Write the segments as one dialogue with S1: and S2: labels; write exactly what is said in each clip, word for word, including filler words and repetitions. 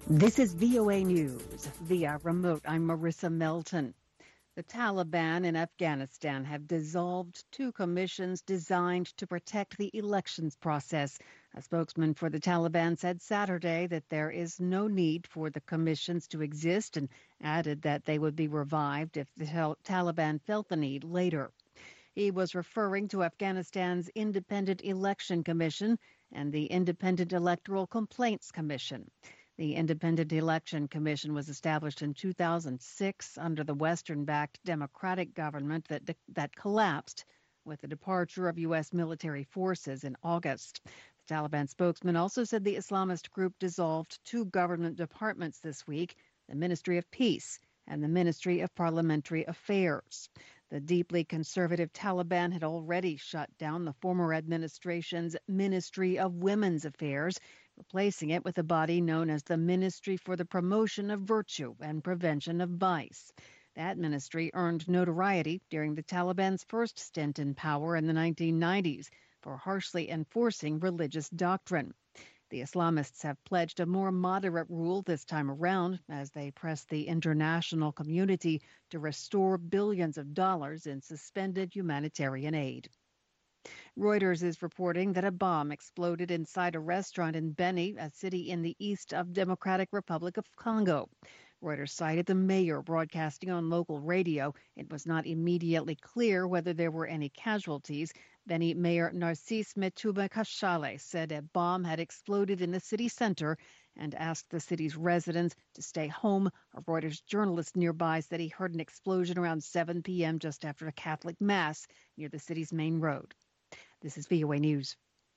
S1: This is V O A News. Via remote, I'm Marissa Melton. The Taliban in Afghanistan have dissolved two commissions designed to protect the elections process. A spokesman for the Taliban said Saturday that there is no need for the commissions to exist and added that they would be revived if the Taliban felt the need later. He was referring to Afghanistan's Independent Election Commission and the Independent Electoral Complaints Commission. The Independent Election Commission was established in two thousand six under the Western-backed Democratic government that de- that collapsed with the departure of U S military forces in August. The Taliban spokesman also said the Islamist group dissolved two government departments this week, the Ministry of Peace and the Ministry of Parliamentary Affairs. The deeply conservative Taliban had already shut down the former administration's Ministry of Women's Affairs, replacing it with a body known as the Ministry for the Promotion of Virtue and Prevention of Vice. That ministry earned notoriety during the Taliban's first stint in power in the nineteen nineties for harshly enforcing religious doctrine. The Islamists have pledged a more moderate rule this time around as they press the international community to restore billions of dollars in suspended humanitarian aid. Reuters is reporting that a bomb exploded inside a restaurant in Beni, a city in the east of Democratic Republic of Congo. Reuters cited the mayor broadcasting on local radio. It was not immediately clear whether there were any casualties. Beni Mayor Narcisse Metuba Kashale said a bomb had exploded in the city center and asked the city's residents to stay home. A Reuters journalist nearby said he heard an explosion around seven p.m. just after a Catholic mass near the city's main road. This is V O A News.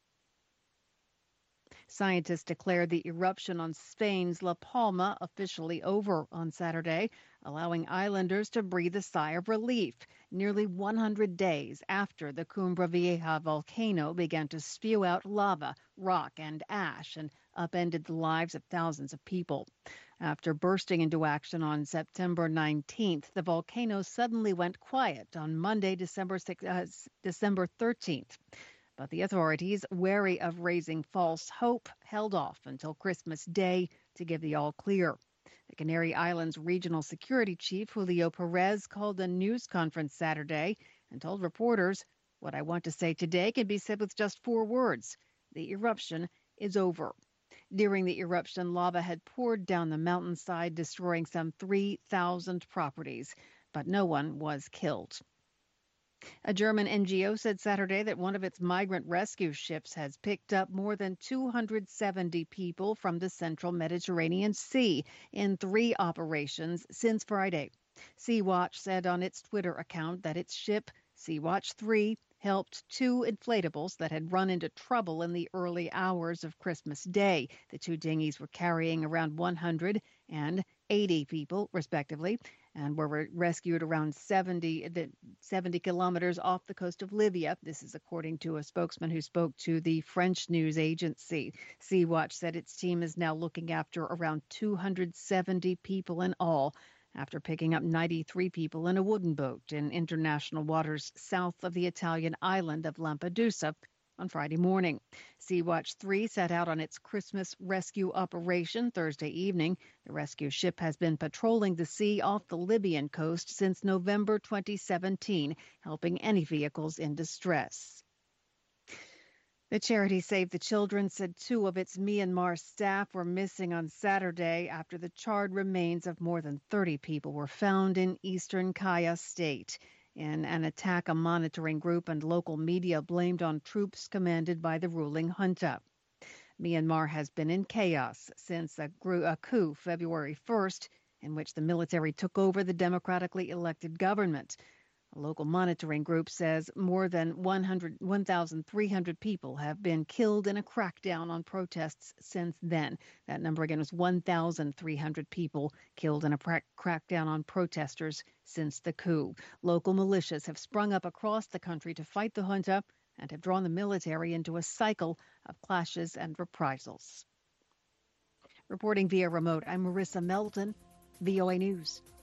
S1: Scientists declared the eruption on Spain's La Palma officially over on Saturday, allowing islanders to breathe a sigh of relief nearly one hundred days after the Cumbre Vieja volcano began to spew out lava, rock, and ash and upended the lives of thousands of people. After bursting into action on September nineteenth, the volcano suddenly went quiet on Monday, December sixth, uh, December thirteenth. But the authorities, wary of raising false hope, held off until Christmas Day to give the all clear. The Canary Islands Regional Security Chief Julio Perez called a news conference Saturday and told reporters, "What I want to say today can be said with just four words. The eruption is over." During the eruption, lava had poured down the mountainside, destroying some three thousand properties, but no one was killed. A German N G O said Saturday that one of its migrant rescue ships has picked up more than two hundred seventy people from the central Mediterranean Sea in three operations since Friday. Sea-Watch said on its Twitter account that its ship, Sea-Watch three, helped two inflatables that had run into trouble in the early hours of Christmas Day. The two dinghies were carrying around one hundred and eighty people, respectively, and were rescued around seventy, seventy kilometers off the coast of Libya. This is according to a spokesman who spoke to the French news agency. Sea-Watch said its team is now looking after around two hundred seventy people in all, after picking up ninety-three people in a wooden boat in international waters south of the Italian island of Lampedusa on Friday morning. Sea-Watch three set out on its Christmas rescue operation Thursday evening. The rescue ship has been patrolling the sea off the Libyan coast since November twenty seventeen, helping any vehicles in distress. The charity Save the Children said two of its Myanmar staff were missing on Saturday after the charred remains of more than thirty people were found in eastern Kaya state. In an attack, a monitoring group and local media blamed on troops commanded by the ruling junta. Myanmar has been in chaos since a, a coup February first, in which the military took over the democratically elected government. A local monitoring group says more than one thousand three hundred people have been killed in a crackdown on protests since then. That number again was one thousand three hundred people killed in a pra- crackdown on protesters since the coup. Local militias have sprung up across the country to fight the junta and have drawn the military into a cycle of clashes and reprisals. Reporting via remote, I'm Marissa Melton, V O A News.